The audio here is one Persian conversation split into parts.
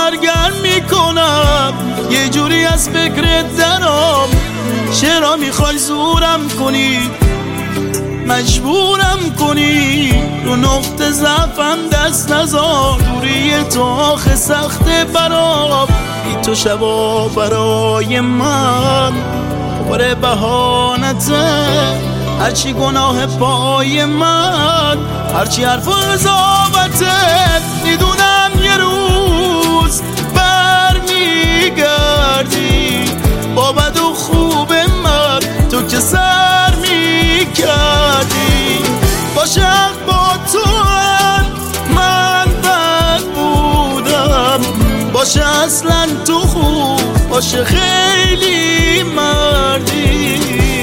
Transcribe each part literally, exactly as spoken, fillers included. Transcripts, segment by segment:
سرگرم میکنم، یه جوری از فکرت درام. چرا میخوای زورم کنی، مجبورم کنی، رو نقطه ضعفم دست نزار. دوری تو آخه سخته برام، بی تو شبا برای من پر بهانته. هرچی گناه پای من، هرچی حرف و قضاوته. میدونم یه روز برمیگردی با بد و خوب من، تو که سر میکردی. باشه با تو هم من بد بودم، باشه اصلا تو خوب، باشه خیلی مردی.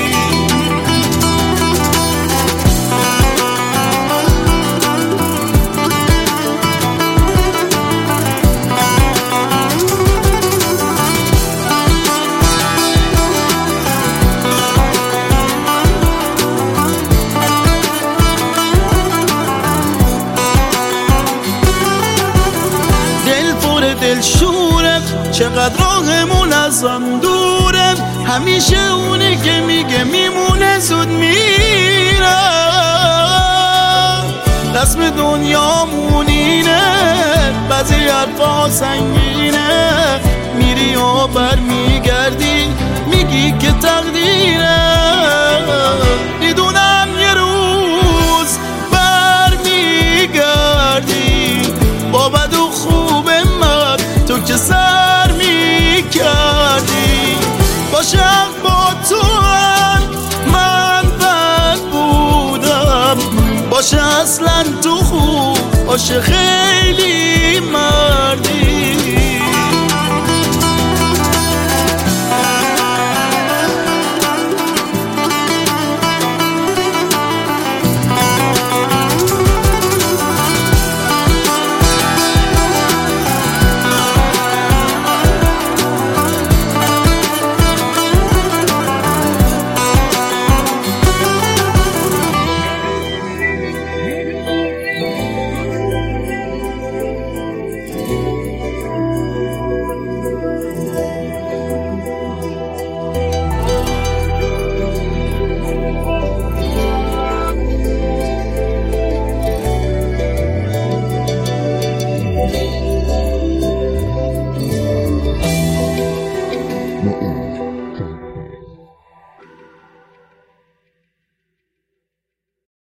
دل شوره، چقدر راهمون ازم دوره. همیشه اونی که میگه میمونه زود میره. رسم دنیامون اینه، بعضی حرفا سنگینه. میری و بر میگردی میگی که تقدیره. میدونم یه روز بر میگردی با بد و خوب من، تو که سر میکردی. باشه با تو هم من بد بودم، باشه اصلا تو خوب، باشه خیلی